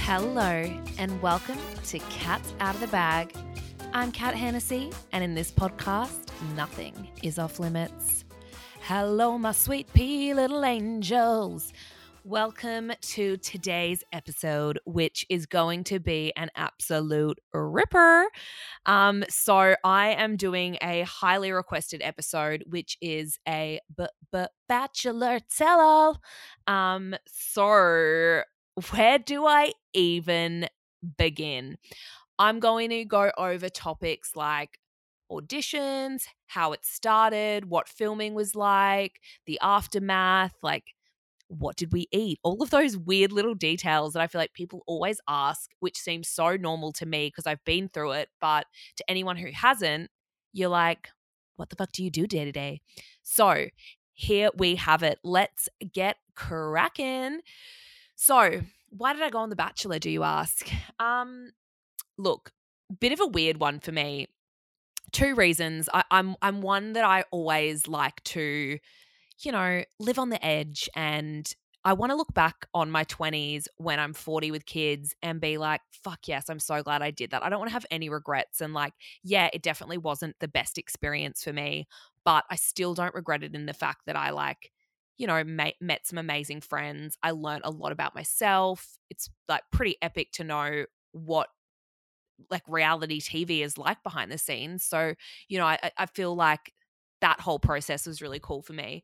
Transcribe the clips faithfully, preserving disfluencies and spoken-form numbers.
Hello and welcome to Cats Out of the Bag. I'm Kat Hennessy, and in this podcast, nothing is off limits. Hello, my sweet pea little angels. Welcome to today's episode, which is going to be an absolute ripper. Um, so I am doing a highly requested episode, which is a b- b- bachelor tell-all. Um, so where do I even begin? I'm going to go over topics like auditions, how it started, what filming was like, the aftermath, like what did we eat? All of those weird little details that I feel like people always ask, which seems so normal to me because I've been through it. But to anyone who hasn't, you're like, what the fuck do you do day to day? So here we have it. Let's get cracking. So why did I go on The Bachelor, do you ask? Um, look, bit of a weird one for me. Two reasons. I, I'm I'm one that I always like to, you know, live on the edge, and I want to look back on my twenties when I'm forty with kids and be like, fuck yes, I'm so glad I did that. I don't want to have any regrets. And like, yeah, it definitely wasn't the best experience for me, but I still don't regret it in the fact that I like, you know, ma- met some amazing friends. I learned a lot about myself. It's like pretty epic to know what like reality T V is like behind the scenes. So, you know, I, I feel like that whole process was really cool for me.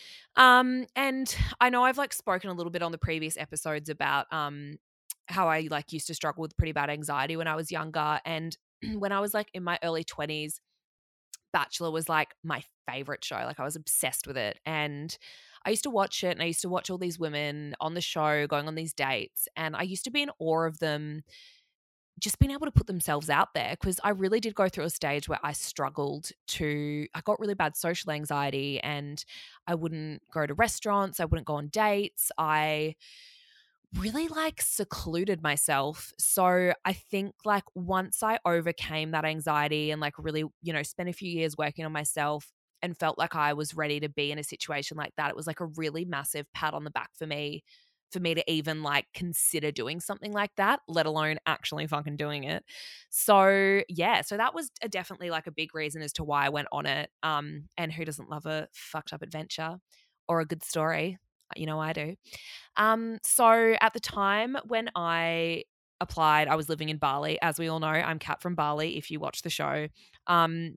Um, and I know I've like spoken a little bit on the previous episodes about um how I like used to struggle with pretty bad anxiety when I was younger. And when I was like in my early twenties, Bachelor was like my favorite show. Like I was obsessed with it. And I used to watch it and I used to watch all these women on the show going on these dates. And I used to be in awe of them just being able to put themselves out there, because I really did go through a stage where I struggled to, I got really bad social anxiety and I wouldn't go to restaurants. I wouldn't go on dates. I really like secluded myself. So I think like once I overcame that anxiety and like really, you know, spent a few years working on myself and felt like I was ready to be in a situation like that, it was like a really massive pat on the back for me for me to even like consider doing something like that, let alone actually fucking doing it. So yeah, so that was a, definitely like a big reason as to why I went on it. Um, and who doesn't love a fucked up adventure or a good story? You know, I do. Um, so at the time when I applied, I was living in Bali. As we all know, I'm Kat from Bali, if you watch the show. Um,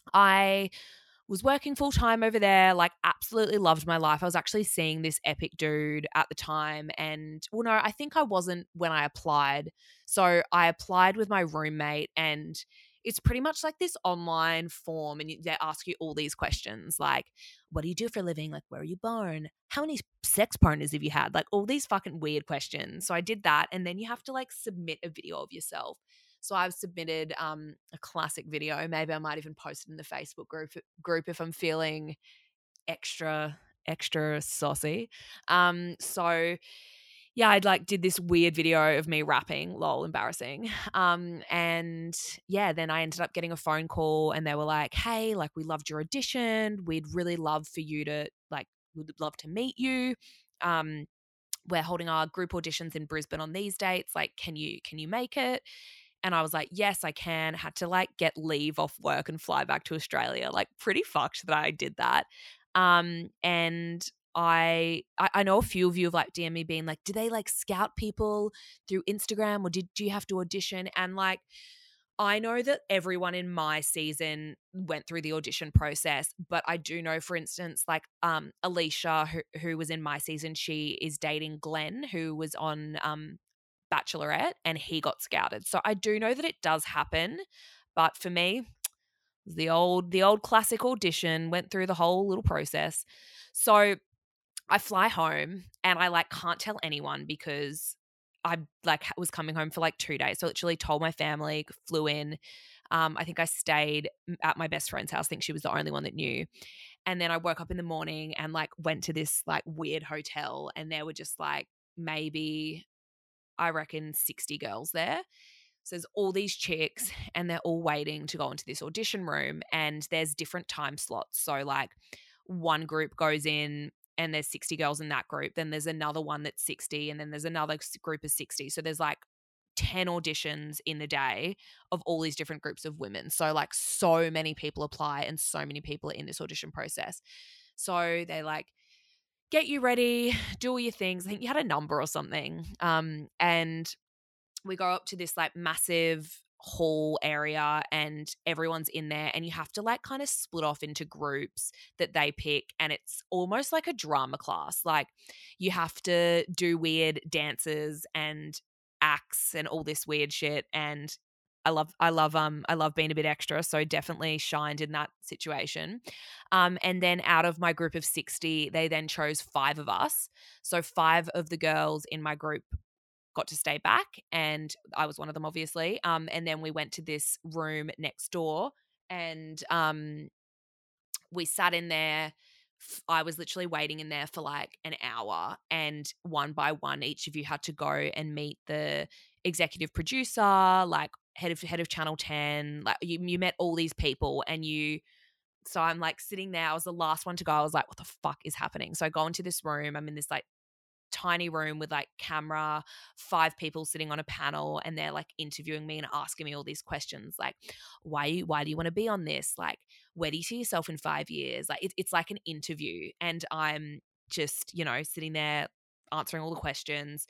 I was working full time over there, like absolutely loved my life. I was actually seeing this epic dude at the time. And well, no, I think I wasn't when I applied. So I applied with my roommate, and it's pretty much like this online form, and they ask you all these questions like, what do you do for a living? Like, where are you born? How many sex partners have you had? Like all these fucking weird questions. So I did that. And then you have to like submit a video of yourself. So I've submitted um, a classic video. Maybe I might even post it in the Facebook group group if I'm feeling extra extra saucy. Um, so yeah, I'd like did this weird video of me rapping, lol, embarrassing. Um, and yeah, then I ended up getting a phone call, and they were like, "Hey, like we loved your audition. We'd really love for you to like, we'd love to meet you. Um, we're holding our group auditions in Brisbane on these dates. Like, can you can you make it?" And I was like, yes, I can. Had to like get leave off work and fly back to Australia. Like pretty fucked that I did that. Um, and I, I I know a few of you have like D M me being like, do they like scout people through Instagram, or did do you have to audition? And like, I know that everyone in my season went through the audition process, but I do know, for instance, like um, Alicia, who, who was in my season, she is dating Glenn, who was on um, Bachelorette, and he got scouted. So I do know that it does happen, but for me, the old the old classic audition, went through the whole little process. So I fly home and I like can't tell anyone because I like was coming home for like two days. So I literally told my family, flew in. Um, I think I stayed at my best friend's house. I think she was the only one that knew. And then I woke up in the morning and like went to this like weird hotel, and there were just like maybe I reckon sixty girls there. So there's all these chicks and they're all waiting to go into this audition room, and there's different time slots. So like one group goes in and there's sixty girls in that group. Then there's another one that's sixty, and then there's another group of sixty. So there's like ten auditions in the day of all these different groups of women. So like so many people apply and so many people are in this audition process. So they like get you ready, do all your things. I think you had a number or something. Um, and we go up to this like massive hall area and everyone's in there, and you have to like kind of split off into groups that they pick, and it's almost like a drama class. Like you have to do weird dances and acts and all this weird shit, and I love I love um I love being a bit extra, so definitely shined in that situation. Um and then out of my group of sixty, they then chose five of us. So five of the girls in my group got to stay back, and I was one of them, obviously. Um, and then we went to this room next door, and um, we sat in there. I was literally waiting in there for like an hour, and one by one, each of you had to go and meet the executive producer, like head of head of Channel ten. Like you, you met all these people, and you. So I'm like sitting there. I was the last one to go. I was like, what the fuck is happening? So I go into this room. I'm in this like tiny room with like camera, five people sitting on a panel, and they're like interviewing me and asking me all these questions like, why why do you want to be on this? Like, where do you see yourself in five years? Like it, it's like an interview, and I'm just, you know, sitting there answering all the questions.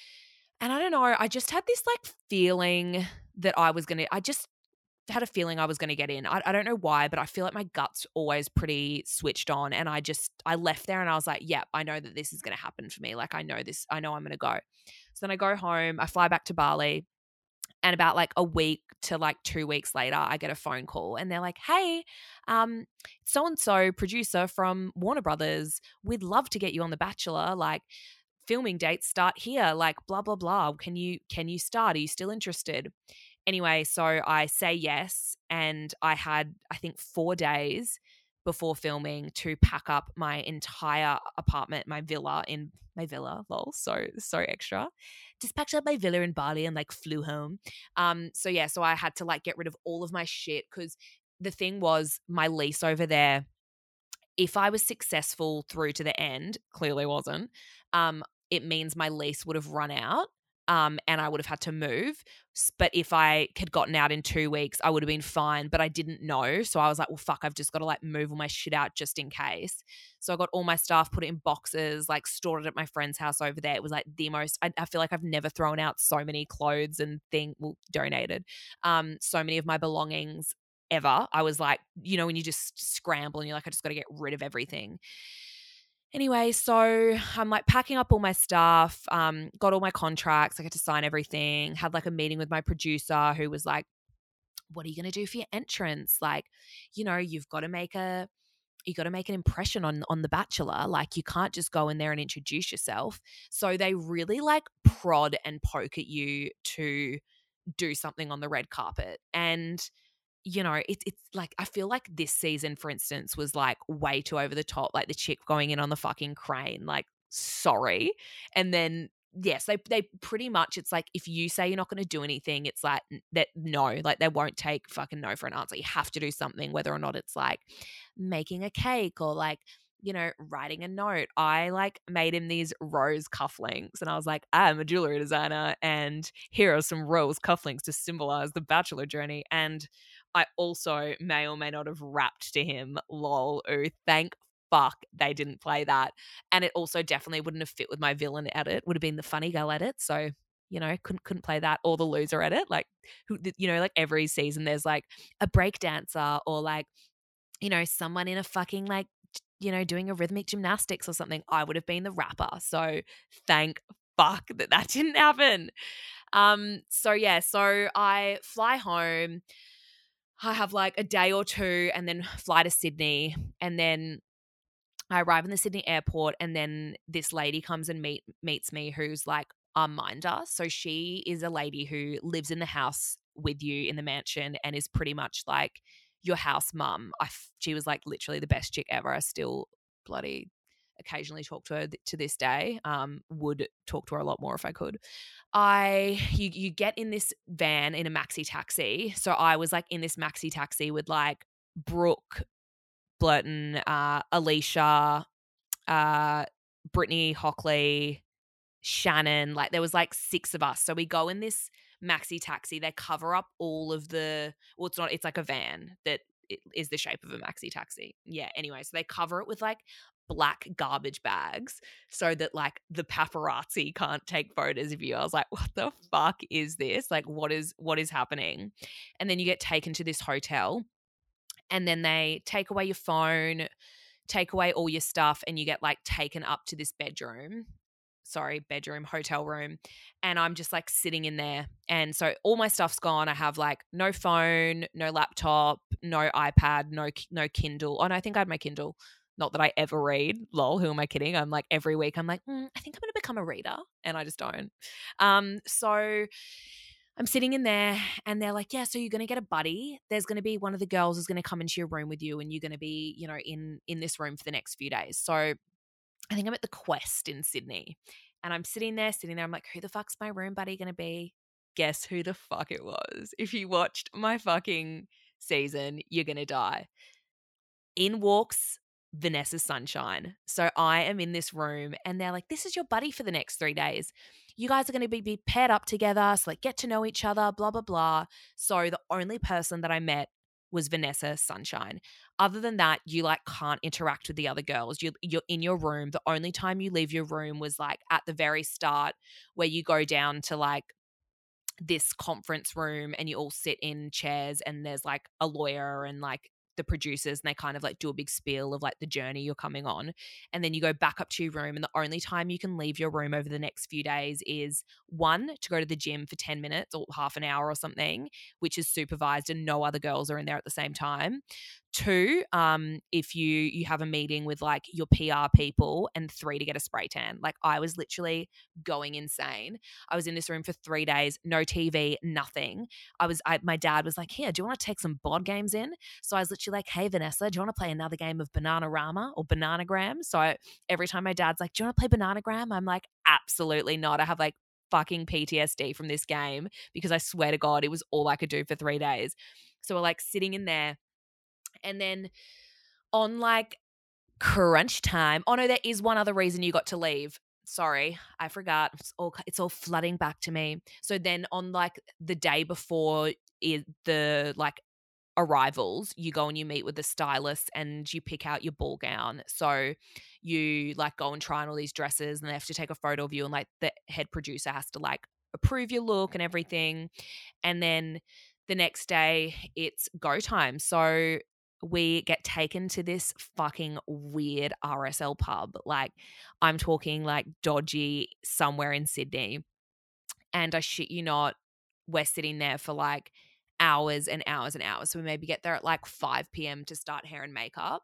And I don't know, I just had this like feeling that I was going to, I just had a feeling I was going to get in. I, I don't know why, but I feel like my gut's always pretty switched on. And I just, I left there and I was like, yep, I know that this is going to happen for me. Like I know this, I know I'm going to go. So then I go home, I fly back to Bali, and about like a week to like two weeks later, I get a phone call and they're like, hey, um, so-and-so producer from Warner Brothers, we'd love to get you on The Bachelor. Like filming dates start here, like blah, blah, blah. Can you, can you start? Are you still interested? Anyway, so I say yes, and I had, I think, four days before filming to pack up my entire apartment, my villa in my villa, lol, so so extra. Just packed up my villa in Bali and like flew home. Um, so yeah, so I had to like get rid of all of my shit, because the thing was my lease over there, if I was successful through to the end, clearly wasn't, um, it means my lease would have run out. Um, and I would have had to move. But if I had gotten out in two weeks, I would have been fine. But I didn't know. So I was like, well, fuck, I've just got to like move all my shit out just in case. So I got all my stuff, put it in boxes, like stored it at my friend's house over there. It was like the most, I, I feel like I've never thrown out so many clothes and things, well, donated, um, so many of my belongings ever. I was like, you know, when you just scramble and you're like, I just got to get rid of everything. Anyway, so I'm like packing up all my stuff, um, got all my contracts, I had to sign everything, had like a meeting with my producer who was like, what are you going to do for your entrance? Like, you know, you've got to make a, you got to make an impression on, on The Bachelor. Like you can't just go in there and introduce yourself. So they really like prod and poke at you to do something on the red carpet. And you know, it's it's like I feel like this season, for instance, was like way too over the top. Like the chick going in on the fucking crane, like sorry. And then yes, they they pretty much, it's like if you say you're not going to do anything, it's like that no, like they won't take fucking no for an answer. You have to do something, whether or not it's like making a cake or like, you know, writing a note. I like made him these rose cufflinks, and I was like, I'm a jewelry designer, and here are some rose cufflinks to symbolize the Bachelor journey. And I also may or may not have rapped to him, lol, ooh, thank fuck they didn't play that. And it also definitely wouldn't have fit with my villain edit. Would have been the funny girl edit. So, you know, couldn't couldn't play that, or the loser edit. Like, who, you know, like every season there's like a break dancer or like, you know, someone in a fucking like, you know, doing a rhythmic gymnastics or something. I would have been the rapper. So thank fuck that that didn't happen. Um, so yeah, so I fly home. I have like a day or two and then fly to Sydney, and then I arrive in the Sydney airport, and then this lady comes and meet meets me who's like a minder. So she is a lady who lives in the house with you in the mansion and is pretty much like your house mum. I f- she was like literally the best chick ever. I still bloody occasionally talk to her th- to this day. Um, would talk to her a lot more if I could. I you you get in this van in a maxi taxi. So I was like in this maxi taxi with like Brooke Blurton, uh, Alicia, uh, Brittany Hockley, Shannon, like there was like six of us. So we go in this maxi taxi. They cover up all of the, well, it's not, it's like a van that is the shape of a maxi taxi. Yeah. Anyway, so they cover it with like black garbage bags so that like the paparazzi can't take photos of you. I was like, what the fuck is this? Like, what is, what is happening? And then you get taken to this hotel and then they take away your phone, take away all your stuff, and you get like taken up to this bedroom. Sorry, bedroom, hotel room. And I'm just like sitting in there. And so all my stuff's gone. I have like no phone, no laptop, no iPad, no no Kindle. Oh, no, I think I had my Kindle. Not that I ever read. Lol, who am I kidding? I'm like every week I'm like, mm, I think I'm going to become a reader. And I just don't. Um, so I'm sitting in there and they're like, yeah, so you're going to get a buddy. There's going to be one of the girls is going to come into your room with you and you're going to be, you know, in in this room for the next few days. So I think I'm at the Quest in Sydney and I'm sitting there, sitting there. I'm like, who the fuck's my room buddy going to be? Guess who the fuck it was. If you watched my fucking season, you're going to die. In walks Vanessa Sunshine. So I am in this room and they're like, this is your buddy for the next three days. You guys are going to be, be paired up together. So like get to know each other, blah, blah, blah. So the only person that I met was Vanessa Sunshine. Other than that, you like can't interact with the other girls. You, you're in your room. The only time you leave your room was like at the very start where you go down to like this conference room and you all sit in chairs and there's like a lawyer and like the producers and they kind of like do a big spiel of like the journey you're coming on. And then you go back up to your room and the only time you can leave your room over the next few days is one, to go to the gym for ten minutes or half an hour or something, which is supervised and no other girls are in there at the same time. Two, um, if you you have a meeting with like your P R people, and three, to get a spray tan. Like I was literally going insane. I was in this room for three days, no T V, nothing. I was, I, my dad was like, here, do you want to take some board games in? So I was literally like, hey, Vanessa, do you want to play another game of Bananarama or Bananagram? So I, every time my dad's like, do you want to play Bananagram? I'm like, absolutely not. I have like fucking P T S D from this game because I swear to God, it was all I could do for three days. So we're like sitting in there. And then on like crunch time, oh no, there is one other reason you got to leave. Sorry, I forgot. It's all it's all flooding back to me. So then on like the day before it, the like arrivals, you go and you meet with the stylist and you pick out your ball gown. So you like go and try on all these dresses and they have to take a photo of you and like the head producer has to like approve your look and everything. And then the next day it's go time. So we get taken to this fucking weird R S L pub. Like I'm talking like dodgy somewhere in Sydney. And I shit you not, we're sitting there for like hours and hours and hours. So we maybe get there at like five p.m. to start hair and makeup.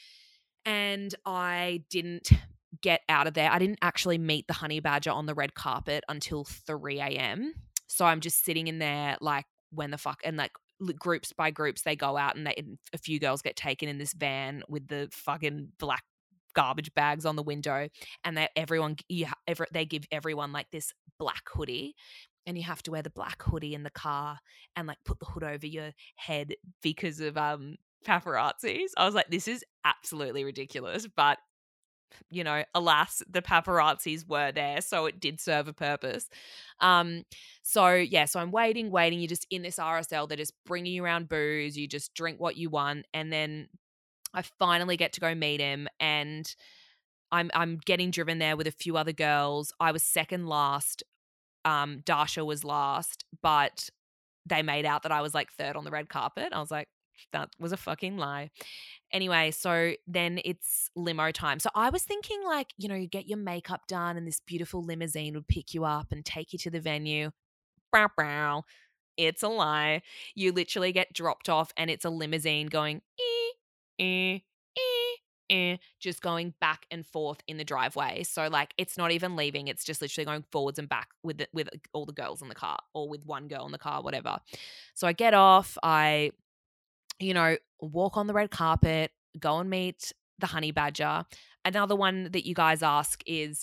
And I didn't get out of there. I didn't actually meet the honey badger on the red carpet until three a.m. So I'm just sitting in there like when the fuck, and like groups by groups they go out and they, a few girls get taken in this van with the fucking black garbage bags on the window, and they everyone you ever they give everyone like this black hoodie, and you have to wear the black hoodie in the car and like put the hood over your head because of um paparazzis. I was like, this is absolutely ridiculous, but you know, alas, the paparazzis were there, so it did serve a purpose. Um, so yeah, so I'm waiting, waiting. You're just in this R S L. They're just bringing you around booze. You just drink what you want, and then I finally get to go meet him, and I'm I'm getting driven there with a few other girls. I was second last. Um, Dasha was last, but they made out that I was like third on the red carpet. I was like, that was a fucking lie. Anyway, so then it's limo time. So I was thinking like, you know, you get your makeup done and this beautiful limousine would pick you up and take you to the venue. Bow, bow. It's a lie. You literally get dropped off and it's a limousine going, eh, eh, eh, eh, just going back and forth in the driveway. So like it's not even leaving. It's just literally going forwards and back with the, with all the girls in the car or with one girl in the car, whatever. So I get off. I you know, walk on the red carpet, go and meet the honey badger. Another one that you guys ask is,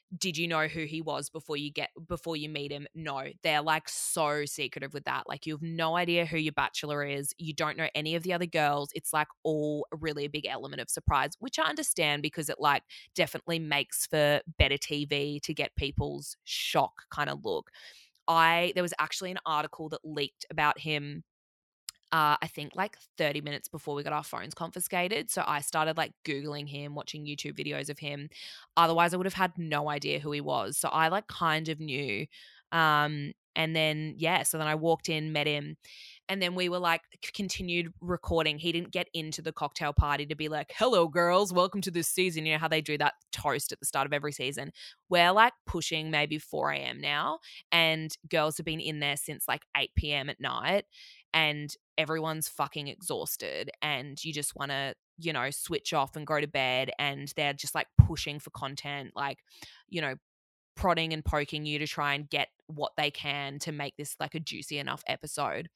did you know who he was before you get before you meet him? No. They're like so secretive with that. Like you have no idea who your bachelor is. You don't know any of the other girls. It's like all really a big element of surprise, which I understand because it like definitely makes for better T V to get people's shock kind of look. I there was actually an article that leaked about him uh, I think like thirty minutes before we got our phones confiscated. So I started like Googling him, watching YouTube videos of him. Otherwise, I would have had no idea who he was. So I like kind of knew. Um, and then, yeah, so then I walked in, met him. And then we were like, c- continued recording. He didn't get into the cocktail party to be like, hello, girls, welcome to this season. You know how they do that toast at the start of every season? We're like pushing maybe four a.m. now. And girls have been in there since like eight p.m. at night. And everyone's fucking exhausted and you just want to, you know, switch off and go to bed, and they're just like pushing for content, like, you know, prodding and poking you to try and get what they can to make this like a juicy enough episode.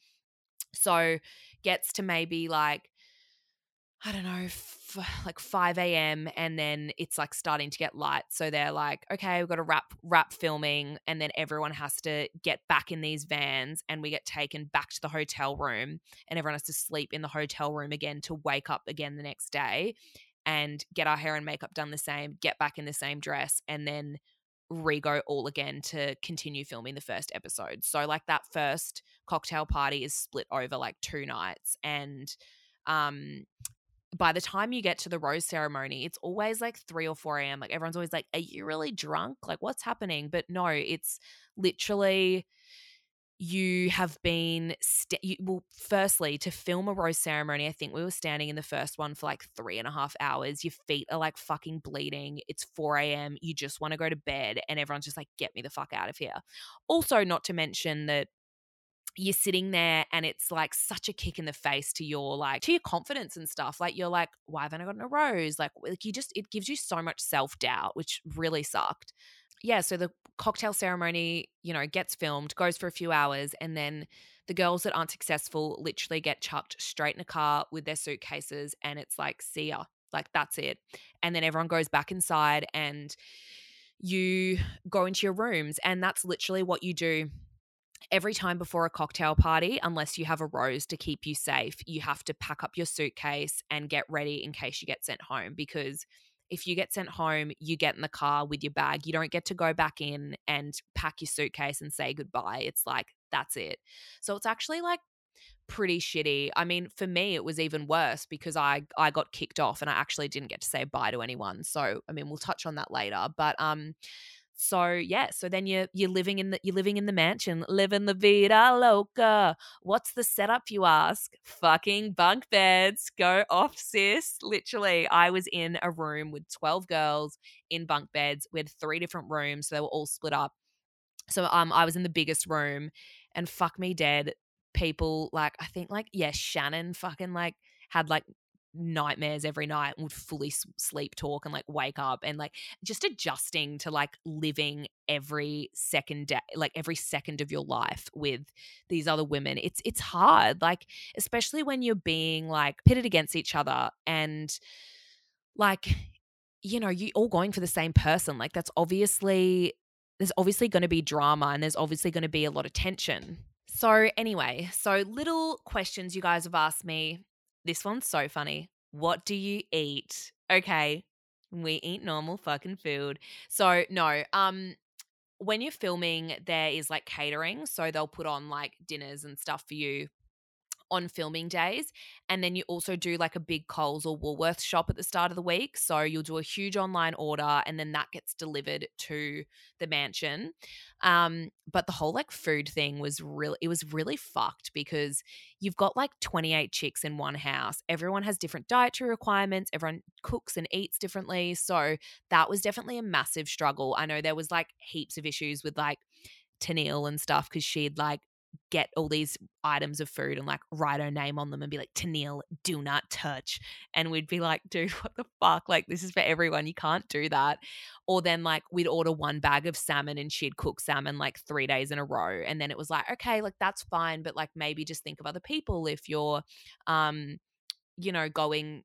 So gets to maybe like, I don't know, f- like five a.m. and then it's like starting to get light. So they're like, okay, we've got to wrap wrap filming, and then everyone has to get back in these vans and we get taken back to the hotel room, and everyone has to sleep in the hotel room again to wake up again the next day and get our hair and makeup done the same, get back in the same dress, and then re-go all again to continue filming the first episode. So like that first cocktail party is split over like two nights, and um by the time you get to the rose ceremony, it's always like three or four a.m. Like everyone's always like, are you really drunk? Like what's happening? But no, it's literally you have been st- you, well, firstly, to film a rose ceremony, I think we were standing in the first one for like three and a half hours. Your feet are like fucking bleeding. It's four a.m. You just want to go to bed, and everyone's just like, get me the fuck out of here. Also, not to mention that you're sitting there and it's like such a kick in the face to your like to your confidence and stuff. Like you're like, why haven't I gotten a rose? Like, like you just, it gives you so much self-doubt, which really sucked. Yeah, so the cocktail ceremony, you know, gets filmed, goes for a few hours, and then the girls that aren't successful literally get chucked straight in a car with their suitcases, and it's like, see ya. Like that's it. And then everyone goes back inside and you go into your rooms, and that's literally what you do every time before a cocktail party. Unless you have a rose to keep you safe, you have to pack up your suitcase and get ready in case you get sent home, because if you get sent home, you get in the car with your bag. You don't get to go back in and pack your suitcase and say goodbye. It's like, that's it. So it's actually like pretty shitty. I mean, for me, it was even worse because I I got kicked off and I actually didn't get to say bye to anyone. So, I mean, we'll touch on that later. But um, so yeah, so then you're you're living in the you're living in the mansion, living the vida loca. What's the setup, you ask? Fucking bunk beds. Go off, sis. Literally, I was in a room with twelve girls in bunk beds. We had three different rooms, so they were all split up. So um, I was in the biggest room, and fuck me dead, people like I think like yeah, Shannon fucking like had like nightmares every night and would fully s- sleep talk and like wake up and like just adjusting to like living every second day, like every second of your life with these other women. It's it's hard, like especially when you're being like pitted against each other and like, you know, you all going for the same person. Like that's obviously there's obviously going to be drama and there's obviously going to be a lot of tension. So anyway, so little questions you guys have asked me. This one's so funny. What do you eat? Okay, we eat normal fucking food. So no, um when you're filming there is like catering, so they'll put on like dinners and stuff for you on filming days. And then you also do like a big Coles or Woolworths shop at the start of the week. So you'll do a huge online order and then that gets delivered to the mansion. Um, but the whole like food thing was really, it was really fucked because you've got like twenty-eight chicks in one house. Everyone has different dietary requirements. Everyone cooks and eats differently. So that was definitely a massive struggle. I know there was like heaps of issues with like Tennille and stuff because she'd like get all these items of food and like write her name on them and be like, Tennille, do not touch. And we'd be like, dude, what the fuck? Like, this is for everyone. You can't do that. Or then like we'd order one bag of salmon and she'd cook salmon like three days in a row. And then it was like, okay, like that's fine. But like maybe just think of other people if you're, um, you know, going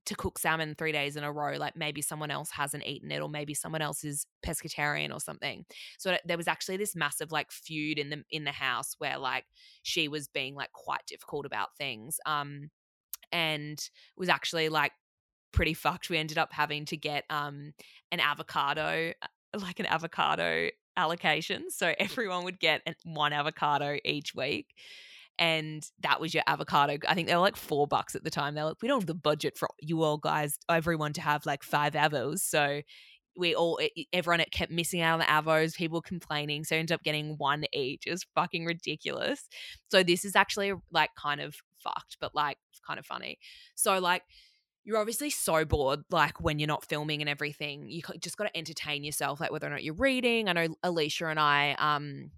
to cook salmon three days in a row, like maybe someone else hasn't eaten it or maybe someone else is pescatarian or something. So there was actually this massive like feud in the in the house where like she was being like quite difficult about things. Um, and it was actually like pretty fucked. We ended up having to get um an avocado, like an avocado allocation. So everyone would get an, one avocado each week. And that was your avocado. I think they were like four bucks at the time. They're like, we don't have the budget for you all guys, everyone to have like five avos. So we all, everyone kept missing out on the avos, people complaining. So ended up getting one each. It was fucking ridiculous. So this is actually like kind of fucked, but like kind of funny. So like, you're obviously so bored, like when you're not filming and everything. You just got to entertain yourself, like whether or not you're reading. I know Alicia and I, um,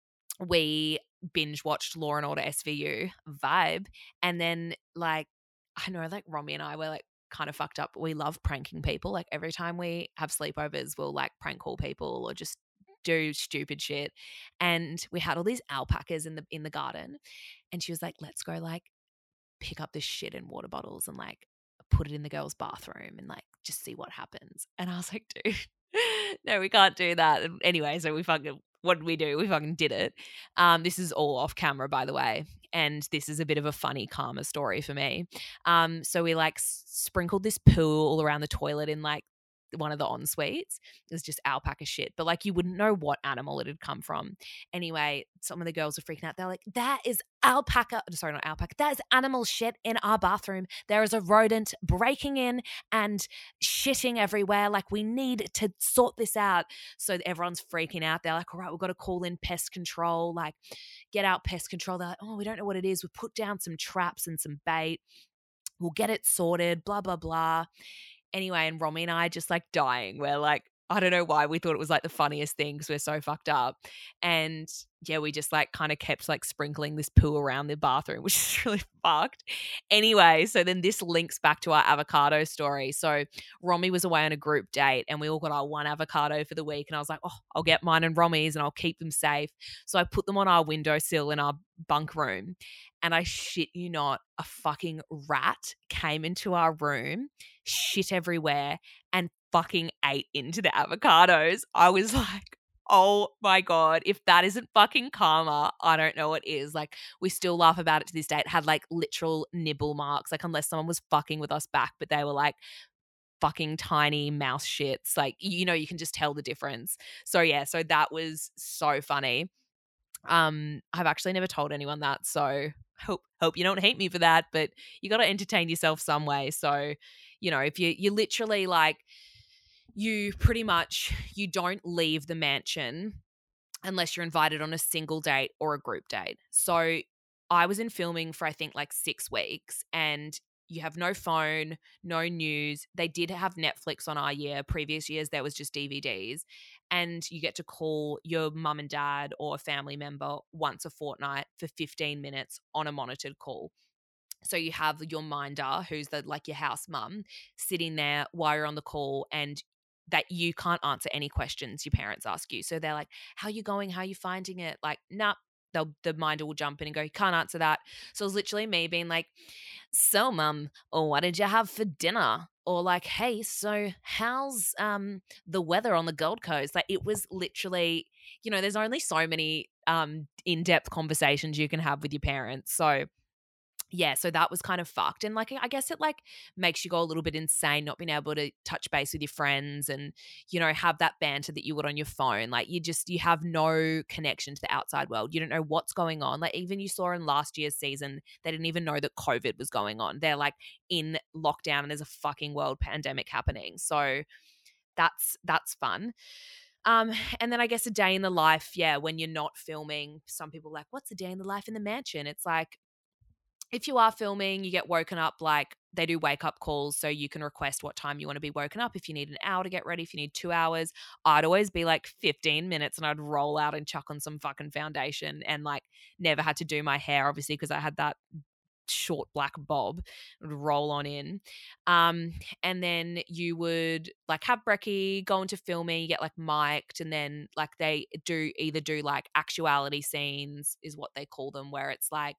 we binge watched Law and Order S V U vibe, and then like I know like Romy and I were like kind of fucked up. We love pranking people. Like every time we have sleepovers, we'll like prank call people or just do stupid shit. And we had all these alpacas in the in the garden, and she was like, "Let's go like pick up this shit in water bottles and like put it in the girls' bathroom and like just see what happens." And I was like, dude, no, we can't do that. And anyway, so we fucking, what did we do? We fucking did it. Um, this is all off camera, by the way. And this is a bit of a funny karma story for me. Um, so we like s- sprinkled this poo all around the toilet in like one of the en suites. It was just alpaca shit, but like you wouldn't know what animal it had come from. Anyway, some of the girls were freaking out. They're like, that is alpaca. Sorry, not alpaca. That is animal shit in our bathroom. There is a rodent breaking in and shitting everywhere. Like we need to sort this out. So everyone's freaking out. They're like, all right, we've got to call in pest control, like get out pest control. They're like, oh, we don't know what it is. We put down some traps and some bait. We'll get it sorted, blah, blah, blah. Anyway, and Romy and I just like dying. We're like, I don't know why we thought it was like the funniest thing because we're so fucked up. And yeah, we just like kind of kept like sprinkling this poo around the bathroom, which is really fucked. Anyway, so then this links back to our avocado story. So Romy was away on a group date and we all got our one avocado for the week. And I was like, oh, I'll get mine and Romy's and I'll keep them safe. So I put them on our windowsill in our bunk room. And I shit you not, a fucking rat came into our room, shit everywhere, and fucking ate into the avocados. I was like, oh my God, if that isn't fucking karma, I don't know what is. Like, we still laugh about it to this day. It had like literal nibble marks, like unless someone was fucking with us back, but they were like fucking tiny mouse shits. Like, you know, you can just tell the difference. So yeah, so that was so funny. Um, I've actually never told anyone that, so hope hope you don't hate me for that, but you got to entertain yourself some way. So, you know, if you you literally like you pretty much you don't leave the mansion unless you're invited on a single date or a group date. So, I was in filming for I think like six weeks and you have no phone, no news. They did have Netflix on our year. Previous years, there was just D V Ds. And you get to call your mum and dad or a family member once a fortnight for fifteen minutes on a monitored call. So you have your minder, who's the like your house mum, sitting there while you're on the call and that you can't answer any questions your parents ask you. So they're like, how are you going? How are you finding it? Like, nah, they'll, the minder will jump in and go, can't answer that. So it was literally me being like, so mum, or what did you have for dinner? Or like, hey, so how's um the weather on the Gold Coast? Like, it was literally, you know, there's only so many um in-depth conversations you can have with your parents. So yeah, so that was kind of fucked. And like, I guess it like makes you go a little bit insane not being able to touch base with your friends and, you know, have that banter that you would on your phone. Like you just, you have no connection to the outside world. You don't know what's going on. Like even you saw in last year's season, they didn't even know that COVID was going on. They're like in lockdown and there's a fucking world pandemic happening. So that's, that's fun. Um, and then I guess a day in the life, yeah, when you're not filming, some people are like, what's a day in the life in the mansion? It's like, if you are filming, you get woken up, like they do wake up calls. So you can request what time you want to be woken up. If you need an hour to get ready, if you need two hours, I'd always be like fifteen minutes and I'd roll out and chuck on some fucking foundation and like never had to do my hair, obviously, because I had that short black bob. Would roll on in. Um, and then you would like have brekkie, go into filming, you get like mic'd, and then like they do either do like actuality scenes is what they call them, where it's like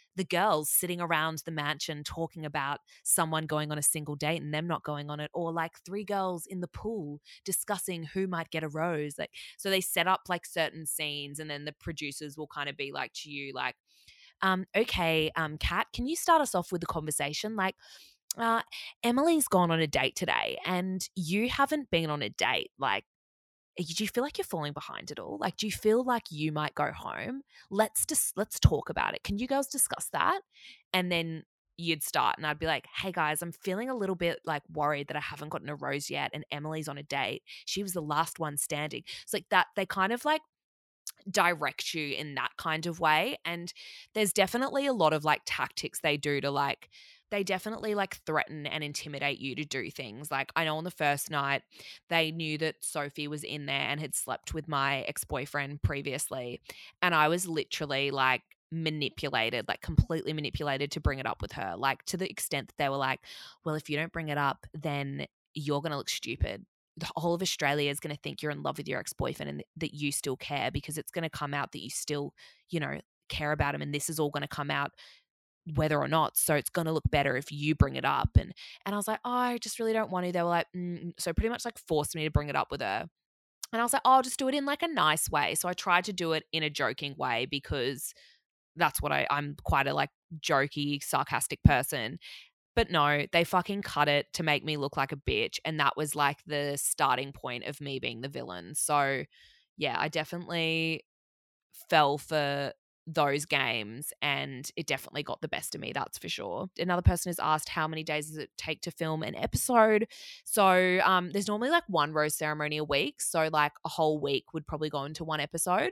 the girls sitting around the mansion talking about someone going on a single date and them not going on it, or like three girls in the pool discussing who might get a rose. Like, so they set up like certain scenes, and then the producers will kind of be like to you, like, um, okay, um, Kat, can you start us off with the conversation? Like, uh, Emily's gone on a date today and you haven't been on a date. Like, do you feel like you're falling behind at all? Like, do you feel like you might go home? Let's just, let's talk about it. Can you girls discuss that? And then you'd start and I'd be like, hey guys, I'm feeling a little bit like worried that I haven't gotten a rose yet and Emily's on a date. She was the last one standing. It's like that, they kind of like direct you in that kind of way. And there's definitely a lot of like tactics they do to like, they definitely like threaten and intimidate you to do things. Like, I know on the first night they knew that Sophie was in there and had slept with my ex-boyfriend previously, and I was literally like manipulated, like completely manipulated to bring it up with her, like to the extent that they were like, well, if you don't bring it up, then you're going to look stupid. The whole of Australia is going to think you're in love with your ex-boyfriend and that you still care, because it's going to come out that you still, you know, care about him, and this is all going to come out whether or not. So it's going to look better if you bring it up. And and I was like, oh, I just really don't want to. They were like, mm. So pretty much like forced me to bring it up with her. And I was like, oh, I'll just do it in like a nice way. So I tried to do it in a joking way, because that's what I, I'm quite a like jokey, sarcastic person. But no, they fucking cut it to make me look like a bitch. And that was like the starting point of me being the villain. So yeah, I definitely fell for those games and it definitely got the best of me, that's for sure. Another person has asked, how many days does it take to film an episode? So um, there's normally like one rose ceremony a week. So like a whole week would probably go into one episode.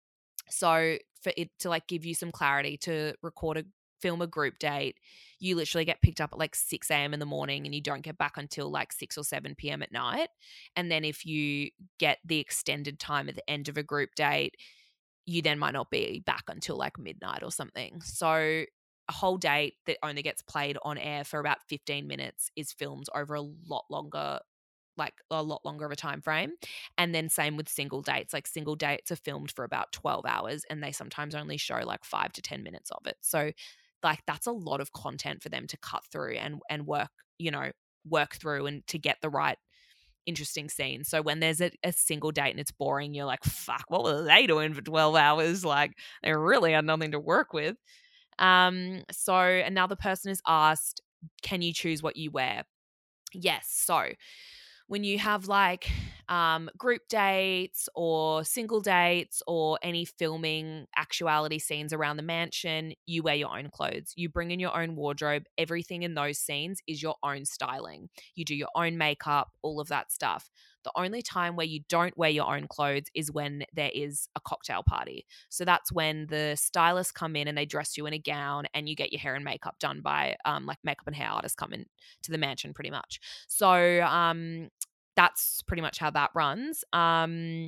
So for it to like give you some clarity, to record a film a group date, you literally get picked up at like six a.m. in the morning and you don't get back until like six or seven p.m. at night. And then if you get the extended time at the end of a group date, you then might not be back until like midnight or something. So a whole date that only gets played on air for about fifteen minutes is filmed over a lot longer, like a lot longer of a time frame. And then same with single dates. Like single dates are filmed for about twelve hours and they sometimes only show like five to ten minutes of it. So like that's a lot of content for them to cut through and and work, you know, work through and to get the right interesting scene. So when there's a, a single date and it's boring, you're like, fuck, what were they doing for twelve hours? Like they really had nothing to work with. Um, so another person has asked, can you choose what you wear? Yes. So when you have like um, group dates or single dates or any filming actuality scenes around the mansion, you wear your own clothes. You bring in your own wardrobe. Everything in those scenes is your own styling. You do your own makeup, all of that stuff. The only time where you don't wear your own clothes is when there is a cocktail party. So that's when the stylists come in and they dress you in a gown and you get your hair and makeup done by um, like makeup and hair artists come in to the mansion pretty much. So um, that's pretty much how that runs. Um,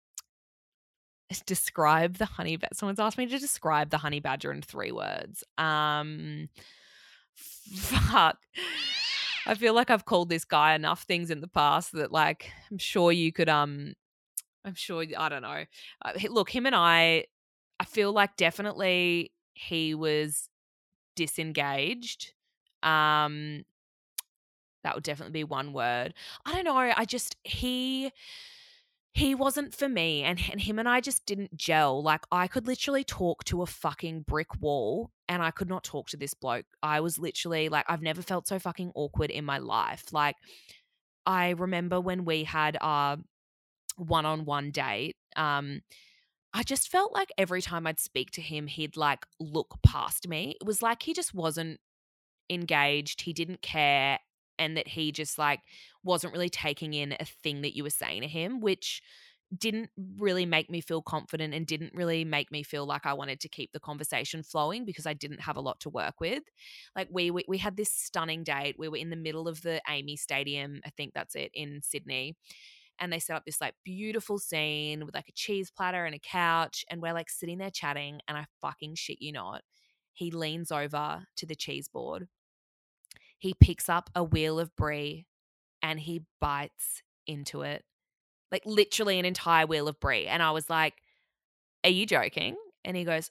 describe the honey badger. Someone's asked me to describe the honey badger in three words. Um, fuck. I feel like I've called this guy enough things in the past that like I'm sure you could um I'm sure I don't know. Uh, look, him and I I feel like definitely he was disengaged. Um that would definitely be one word. I don't know. I just he he wasn't for me, and, and him and I just didn't gel. Like I could literally talk to a fucking brick wall and I could not talk to this bloke. I was literally like, I've never felt so fucking awkward in my life. Like I remember when we had our one-on-one date, um, I just felt like every time I'd speak to him, he'd like look past me. It was like he just wasn't engaged, he didn't care, and that he just like wasn't really taking in a thing that you were saying to him, which didn't really make me feel confident and didn't really make me feel like I wanted to keep the conversation flowing because I didn't have a lot to work with. Like we we, we had this stunning date. We were in the middle of the Amy Stadium, I think that's it, in Sydney. And they set up this like beautiful scene with like a cheese platter and a couch, and we're like sitting there chatting, and I fucking shit you not, he leans over to the cheese board. He picks up a wheel of brie and he bites into it. Like literally an entire wheel of brie. And I was like, are you joking? And he goes, oh,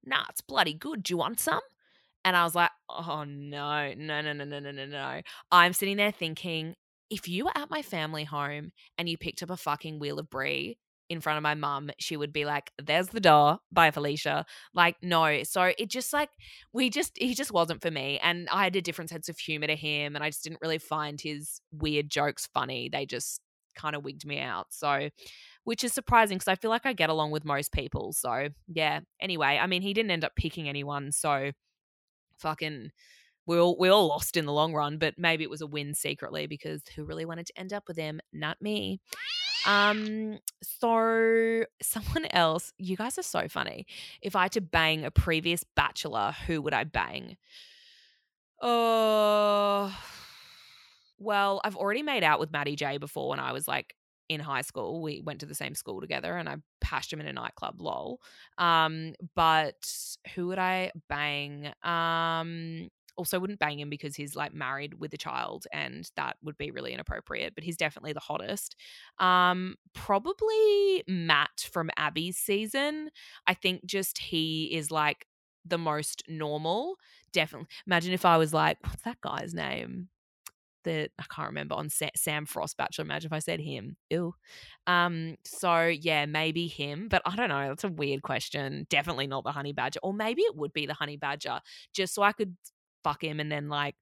nah, it's bloody good. Do you want some? And I was like, oh, no, no, no, no, no, no, no, no. I'm sitting there thinking, if you were at my family home and you picked up a fucking wheel of brie in front of my mum, she would be like, there's the door. Bye, Felicia. Like, no. So it just like, we just, he just wasn't for me. And I had a different sense of humor to him. And I just didn't really find his weird jokes funny. They just kind of wigged me out. So, which is surprising because I feel like I get along with most people. So, yeah. Anyway, I mean, he didn't end up picking anyone. So, fucking we all we all lost in the long run, but maybe it was a win secretly because who really wanted to end up with him? Not me. Um, so someone else, you guys are so funny. If I had to bang a previous bachelor, who would I bang? Oh, well, I've already made out with Maddie J before when I was like in high school. We went to the same school together and I pashed him in a nightclub, lol. Um, but who would I bang? Um, also wouldn't bang him because he's like married with a child and that would be really inappropriate, but he's definitely the hottest. Um, probably Matt from Abby's season. I think just he is like the most normal. Definitely. Imagine if I was like, what's that guy's name? That I can't remember on Sa- Sam Frost Bachelor. Imagine if I said him. Ew. Um. So yeah, maybe him, but I don't know. That's a weird question. Definitely not the honey badger, or maybe it would be the honey badger, just so I could fuck him and then like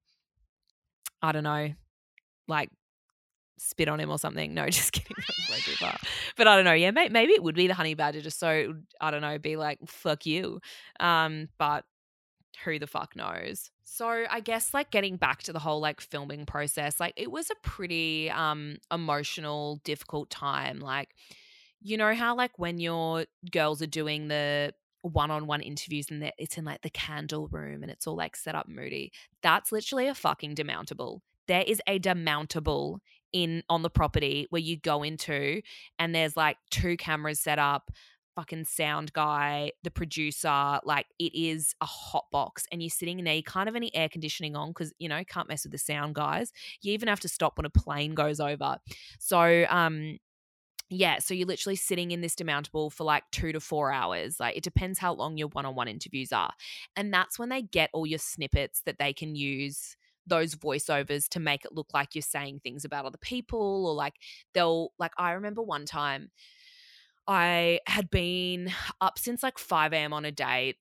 I don't know, like spit on him or something. No, just kidding. That's way too far. But I don't know. Yeah, may- maybe it would be the honey badger, just so it would, I don't know, be like fuck you. Um. But who the fuck knows? So I guess like getting back to the whole like filming process, like it was a pretty um emotional, difficult time. Like, you know how like when your girls are doing the one-on-one interviews and that it's in like the candle room and it's all like set up moody. That's literally a fucking demountable. There is a demountable in on the property where you go into and there's like two cameras set up, fucking sound guy, the producer, like it is a hot box and you're sitting in there, you can't have any air conditioning on because, you know, can't mess with the sound guys. You even have to stop when a plane goes over. So, um, yeah, so you're literally sitting in this demountable for like two to four hours. Like it depends how long your one-on-one interviews are. And that's when they get all your snippets that they can use those voiceovers to make it look like you're saying things about other people or like they'll like I remember one time I had been up since like five a.m. on a date.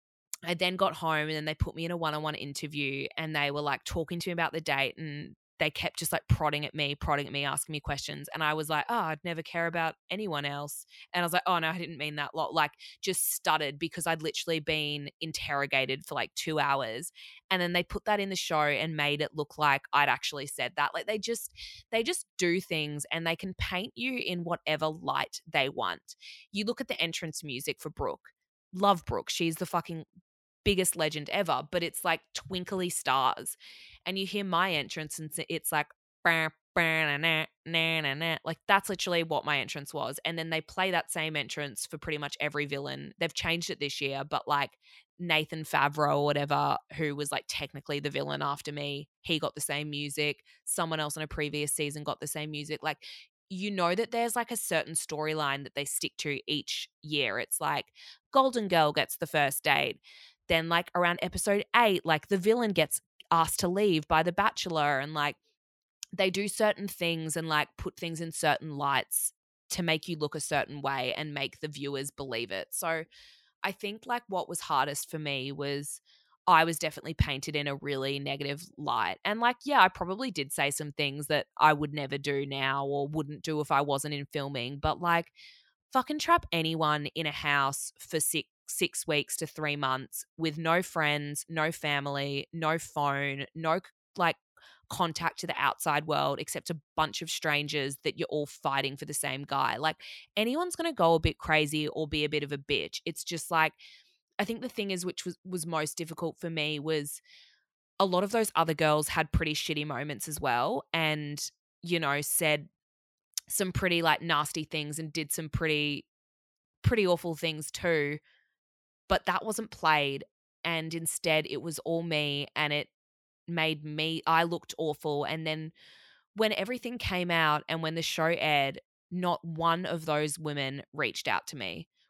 I then got home and then they put me in a one-on-one interview and they were like talking to me about the date and they kept just like prodding at me, prodding at me, asking me questions. And I was like, oh, I'd never care about anyone else. And I was like, oh, no, I didn't mean that lot. Like just stuttered because I'd literally been interrogated for like two hours. And then they put that in the show and made it look like I'd actually said that. Like they just, they just do things and they can paint you in whatever light they want. You look at the entrance music for Brooke. Love Brooke. She's the fucking biggest legend ever, but it's like twinkly stars. And you hear my entrance and it's like, bah, bah, nah, nah, nah, nah. Like that's literally what my entrance was. And then they play that same entrance for pretty much every villain. They've changed it this year, but like Nathan Favreau or whatever, who was like technically the villain after me, he got the same music. Someone else in a previous season got the same music. Like, you know that there's like a certain storyline that they stick to each year. It's like Golden Girl gets the first date. Then like around episode eight, like the villain gets asked to leave by the bachelor and like they do certain things and like put things in certain lights to make you look a certain way and make the viewers believe it. So I think like what was hardest for me was I was definitely painted in a really negative light. And like, yeah, I probably did say some things that I would never do now or wouldn't do if I wasn't in filming, but like fucking trap anyone in a house for six six weeks to three months with no friends, no family, no phone, no like contact to the outside world except a bunch of strangers that you're all fighting for the same guy. Like anyone's going to go a bit crazy or be a bit of a bitch. It's just like I think the thing is which was was most difficult for me was a lot of those other girls had pretty shitty moments as well and you know said some pretty like nasty things and did some pretty pretty awful things too, but that wasn't played and instead it was all me and it made me I looked awful. And then when everything came out and when the show aired, not one of those women reached out to me.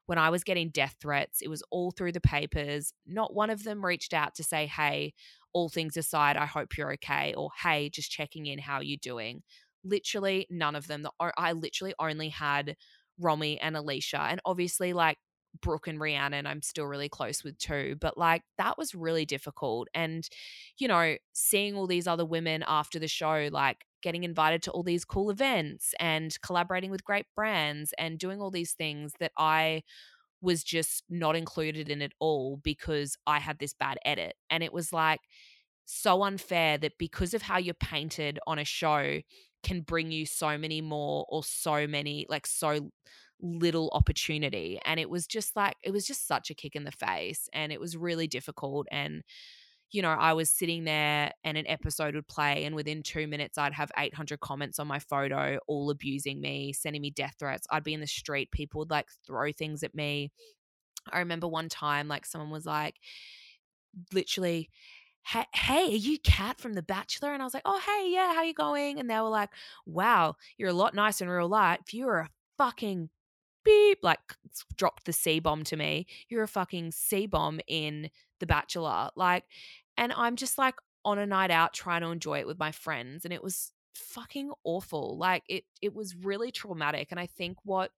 when I was getting death threats, it was all through the papers. Not one of them reached out to say, hey, all things aside, I hope you're okay, or hey, just checking in, how you doing? Literally none of them. The, I literally only had Romy and Alicia, and obviously like Brooke and Rhiannon I'm still really close with too, but like that was really difficult. And you know, seeing all these other women after the show, like getting invited to all these cool events and collaborating with great brands and doing all these things that I was just not included in it all because I had this bad edit. And it was like so unfair that because of how you're painted on a show can bring you so many more or so many like so little opportunity. And it was just like it was just such a kick in the face, and it was really difficult. And you know, I was sitting there and an episode would play, and within two minutes I'd have eight hundred comments on my photo, all abusing me, sending me death threats. I'd be in the street, people would like throw things at me. I remember one time like someone was like literally, hey, hey, are you Kat from The Bachelor? And I was like, oh, hey, yeah, how you going? And they were like, wow, you're a lot nicer in real life. You're a fucking beep, like dropped the C bomb to me. You're a fucking C bomb in The Bachelor. Like, and I'm just like on a night out trying to enjoy it with my friends. And it was fucking awful. Like it, it was really traumatic. And I think what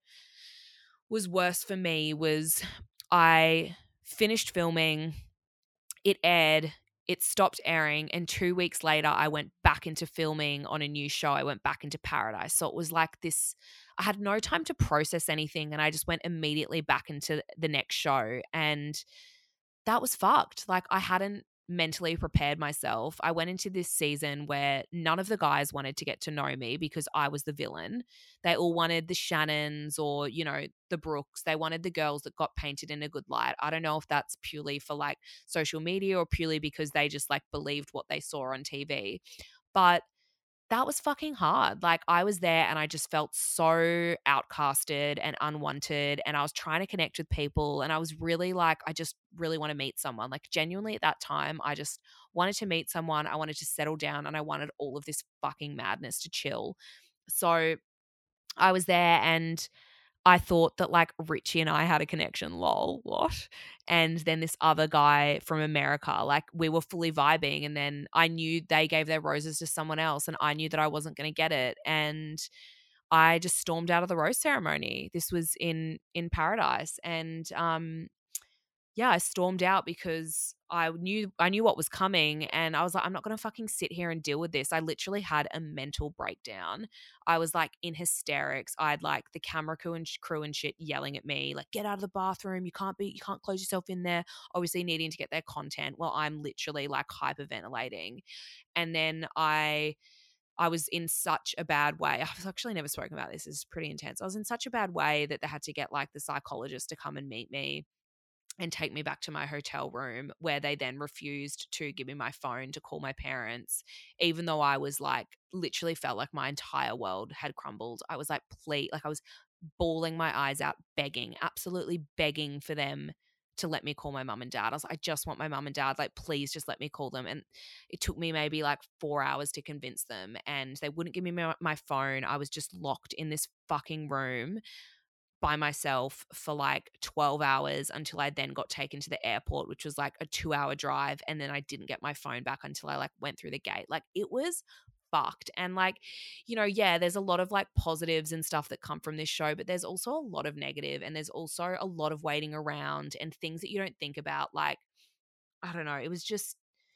was worse for me was I finished filming, it aired, it stopped airing, and two weeks later I went back into filming on a new show. I went back into Paradise. So it was like this, I had no time to process anything, and I just went immediately back into the next show, and that was fucked. Like I hadn't mentally prepared myself. I went into this season where none of the guys wanted to get to know me because I was the villain. They all wanted the Shannons or, you know, the Brooks. They wanted the girls that got painted in a good light. I don't know if that's purely for like social media or purely because they just like believed what they saw on T V. But that was fucking hard. Like I was there and I just felt so outcasted and unwanted, and I was trying to connect with people, and I was really like, I just really want to meet someone. Like genuinely at that time, I just wanted to meet someone. I wanted to settle down, and I wanted all of this fucking madness to chill. So I was there, and I thought that like Richie and I had a connection, lol, what? And then this other guy from America, like we were fully vibing, and then I knew they gave their roses to someone else, and I knew that I wasn't going to get it. And I just stormed out of the rose ceremony. This was in in Paradise, and um yeah, I stormed out because I knew I knew what was coming, and I was like, I'm not going to fucking sit here and deal with this. I literally had a mental breakdown. I was like in hysterics. I had like the camera crew and crew and shit yelling at me like, get out of the bathroom. You can't be you can't close yourself in there, obviously needing to get their content. Well, I'm literally like hyperventilating. And then I I was in such a bad way. I've actually never spoken about this. It's pretty intense. I was in such a bad way that they had to get like the psychologist to come and meet me and take me back to my hotel room, where they then refused to give me my phone to call my parents, even though I was like, literally felt like my entire world had crumbled. I was like, please, like I was bawling my eyes out, begging, absolutely begging for them to let me call my mum and dad. I was like, I just want my mum and dad. Like, please just let me call them. And it took me maybe like four hours to convince them, and they wouldn't give me my, my phone. I was just locked in this fucking room by myself for like twelve hours until I then got taken to the airport, which was like a two hour drive. And then I didn't get my phone back until I like went through the gate. Like it was fucked. And like, you know, yeah, there's a lot of like positives and stuff that come from this show, but there's also a lot of negative, and there's also a lot of waiting around and things that you don't think about. Like, I don't know, it was just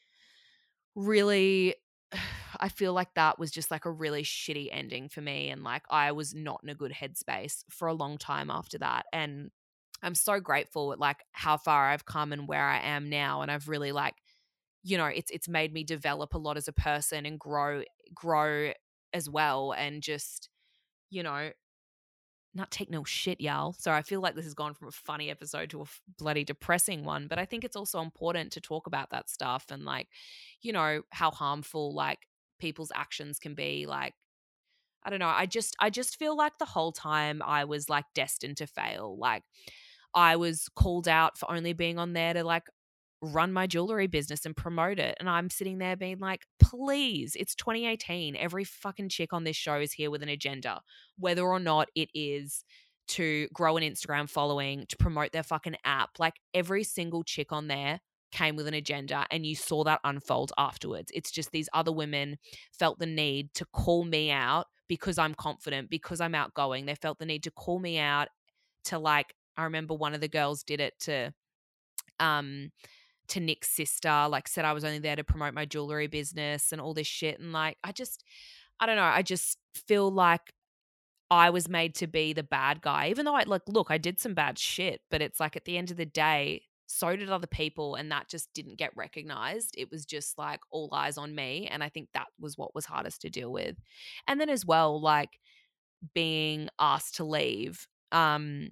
really, I feel like that was just like a really shitty ending for me. And like I was not in a good headspace for a long time after that. And I'm so grateful at like how far I've come and where I am now. And I've really like, you know, it's it's made me develop a lot as a person and grow grow as well. And just, you know, not take no shit, y'all. So I feel like this has gone from a funny episode to a f- bloody depressing one, but I think it's also important to talk about that stuff and like, you know, how harmful like people's actions can be. Like, I don't know. I just I just feel like the whole time I was like destined to fail. Like I was called out for only being on there to like run my jewelry business and promote it. And I'm sitting there being like, please, it's twenty eighteen. Every fucking chick on this show is here with an agenda, whether or not it is to grow an Instagram following, to promote their fucking app. Like every single chick on there came with an agenda, and you saw that unfold afterwards. It's just these other women felt the need to call me out because I'm confident, because I'm outgoing. They felt the need to call me out to, like, I remember one of the girls did it to um to Nick's sister, like said I was only there to promote my jewelry business and all this shit. And like, I just, I don't know. I just feel like I was made to be the bad guy, even though I like, look, I did some bad shit, but it's like at the end of the day, so did other people. And that just didn't get recognized. It was just like all eyes on me. And I think that was what was hardest to deal with. And then as well, like being asked to leave, um,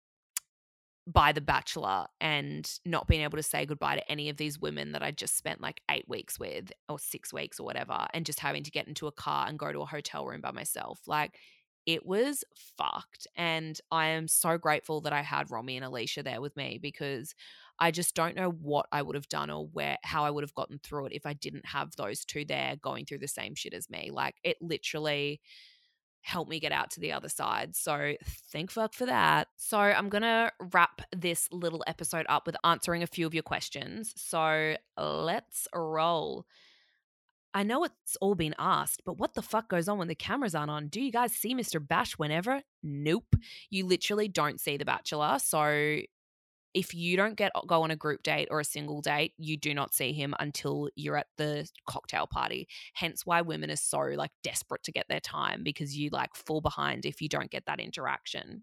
by The Bachelor and not being able to say goodbye to any of these women that I just spent like eight weeks with or six weeks or whatever, and just having to get into a car and go to a hotel room by myself. Like it was fucked. And I am so grateful that I had Romy and Alicia there with me, because I just don't know what I would have done or where, how I would have gotten through it if I didn't have those two there going through the same shit as me. Like it literally help me get out to the other side. So thank fuck for that. So I'm going to wrap this little episode up with answering a few of your questions. So let's roll. I know it's all been asked, but what the fuck goes on when the cameras aren't on? Do you guys see Mister Bash whenever? Nope. You literally don't see The Bachelor. So if you don't get go on a group date or a single date, you do not see him until you're at the cocktail party. Hence why women are so like desperate to get their time, because you like fall behind if you don't get that interaction.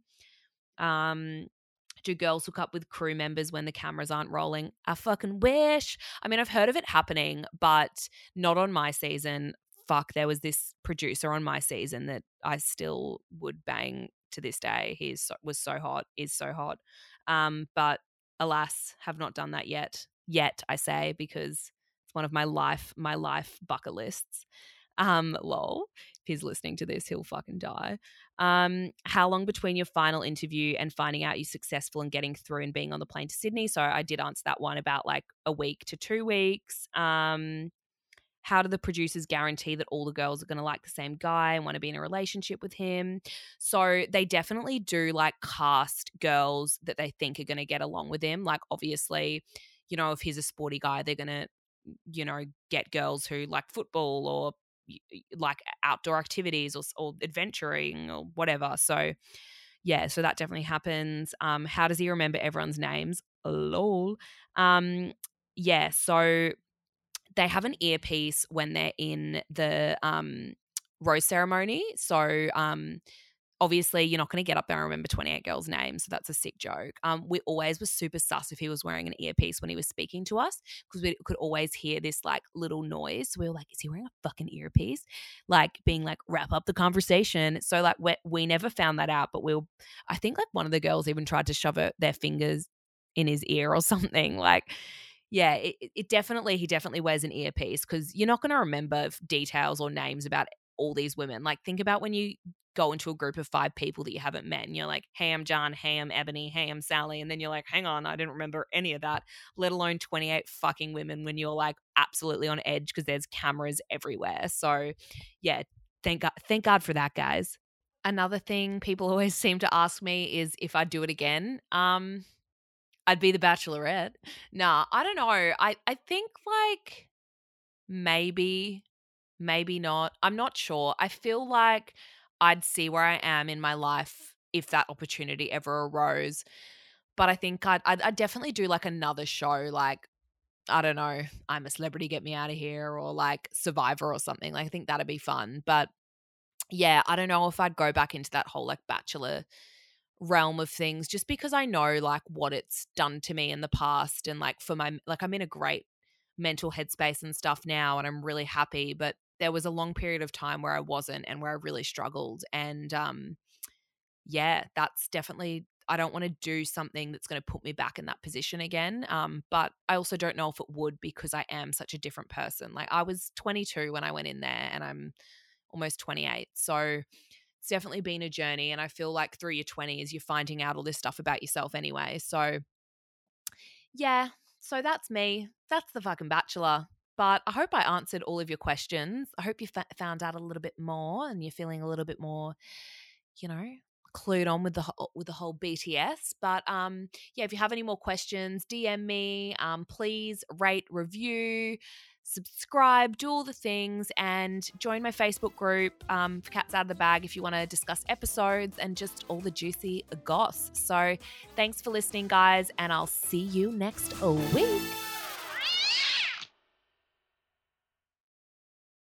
Um, do girls hook up with crew members when the cameras aren't rolling? I fucking wish. I mean, I've heard of it happening, but not on my season. Fuck, there was this producer on my season that I still would bang to this day. He is so, was so hot, is so hot. Um, but alas, have not done that yet. Yet, I say, because it's one of my life, my life bucket lists. Um, lol. If he's listening to this, he'll fucking die. Um, how long between your final interview and finding out you're successful and getting through and being on the plane to Sydney? So I did answer that one, about like a week to two weeks. Um, how do the producers guarantee that all the girls are going to like the same guy and want to be in a relationship with him? So they definitely do like cast girls that they think are going to get along with him. Like obviously, you know, if he's a sporty guy, they're going to, you know, get girls who like football or like outdoor activities or, or adventuring or whatever. So yeah, so that definitely happens. Um, how does he remember everyone's names? Lol. Um, yeah, so they have an earpiece when they're in the um, rose ceremony. So um, obviously you're not going to get up there and remember twenty-eight girls' names. So that's a sick joke. Um, we always were super sus if he was wearing an earpiece when he was speaking to us, because we could always hear this like little noise. So we were like, is he wearing a fucking earpiece? Like being like, wrap up the conversation. So like we, we never found that out, but we'll, I think like one of the girls even tried to shove her, their fingers in his ear or something. Like, yeah, it, it definitely, he definitely wears an earpiece, because you're not going to remember details or names about all these women. Like think about when you go into a group of five people that you haven't met and you're like, hey, I'm John, hey, I'm Ebony, hey, I'm Sally. And then you're like, hang on, I didn't remember any of that, let alone twenty-eight fucking women when you're like absolutely on edge because there's cameras everywhere. So yeah, thank God, thank God for that, guys. Another thing people always seem to ask me is if I'd do it again. Um, I'd be the Bachelorette. Nah, I don't know. I, I think like maybe, maybe not. I'm not sure. I feel like I'd see where I am in my life if that opportunity ever arose. But I think I'd, I'd, I'd definitely do like another show, like, I don't know, I'm a Celebrity, Get Me Out of Here, or like Survivor or something. Like I think that'd be fun. But yeah, I don't know if I'd go back into that whole like Bachelor realm of things, just because I know like what it's done to me in the past, and like for my, like I'm in a great mental headspace and stuff now and I'm really happy, but there was a long period of time where I wasn't and where I really struggled. And um yeah, that's definitely, I don't want to do something that's going to put me back in that position again. Um, but I also don't know if it would, because I am such a different person. Like I was twenty-two when I went in there and I'm almost twenty-eight. So it's definitely been a journey. And I feel like through your twenties, you're finding out all this stuff about yourself anyway. So yeah, so that's me. That's the fucking Bachelor. But I hope I answered all of your questions. I hope you fa- found out a little bit more and you're feeling a little bit more, you know, clued on with the whole, with the whole B T S. But um, yeah, if you have any more questions, D M me. Um, please rate, review, subscribe, do all the things, and join my Facebook group um, for Cats Out of the Bag if you want to discuss episodes and just all the juicy goss. So thanks for listening, guys, and I'll see you next week.